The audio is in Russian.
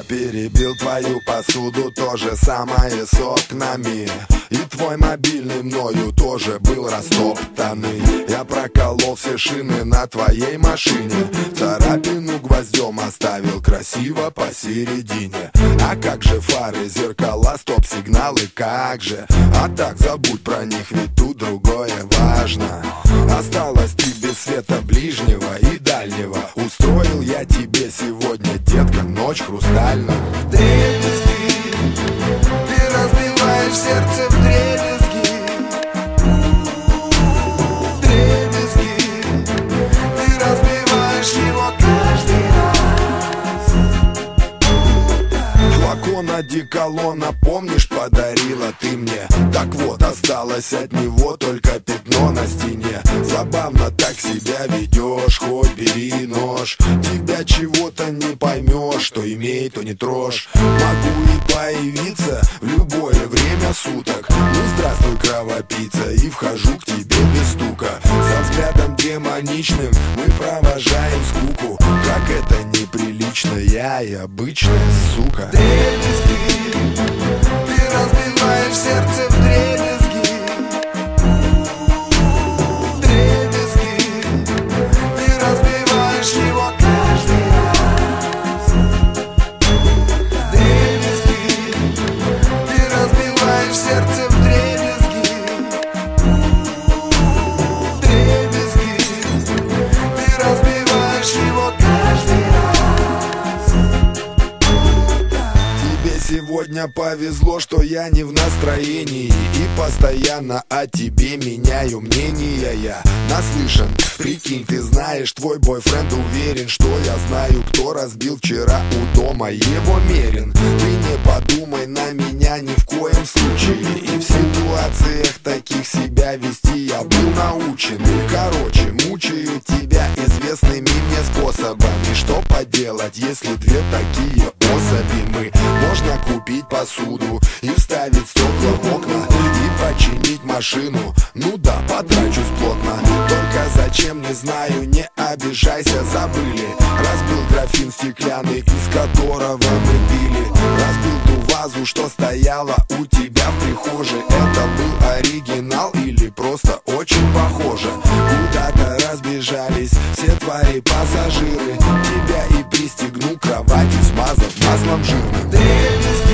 Перебил твою посуду, то же самое с окнами. И твой мобильный мною тоже был растоптанный. Я проколол все шины на твоей машине, царапину гвоздем оставил красиво посередине. А как же фары, зеркала, стоп-сигналы, как же? А так забудь про них, ведь тут другое важно. Осталось тебе света ближнего и дальнего. Устроил я тебе сегодня, детка, ночь хрустальная. Вдребезги, ты разбиваешь сердце вдребезги. Вдребезги, ты разбиваешь его каждый раз. Флакон одеколона, помнишь, подарила ты мне? Так вот, осталось от него только пятно на стене. Забавно так себя ведешь, хоть бери нож. Тебя чего-то не поймешь, что имей, то не трожь. Могу и появиться в любое время суток. Ну здравствуй, кровопийца, и вхожу к тебе без стука. Со взглядом демоничным мы провожаем скуку. Как это неприлично, я и обычная сука. Вдребезги, ты разбиваешь сердце вдребезги. Вдребезги, ты разбиваешь его каждый раз. Вдребезги, ты разбиваешь сердце вдребезги. Вдребезги, ты разбиваешь его каждый раз. Тебе сегодня повезло, что я не в настроении, и постоянно о тебе меняю мнение. Я наслышан, прикинь, ты знаешь, твой бойфренд уверен, что я знаю, кто разбил вчера у дома его мерин. Ты не подумай на меня ни в коем случае, и в ситуациях таких себя вести я был научен. И короче, мучаю тебя известными мне способами. Что поделать, если две такие особи мы? Можно купить посуду и вставить стекла в окна, и починить машину, ну да, потрачусь плотно. Только зачем, не знаю, не обижайся, забыли. Разбил графин стеклянный, из которого мы пили. Разбил ту вазу, что стояла у тебя в прихожей. Это был оригинал или просто очень похоже? Куда-то разбежались все твои пассажиры. Тебя и пристегну к кровати, смазав маслом жирным. Вдребезги,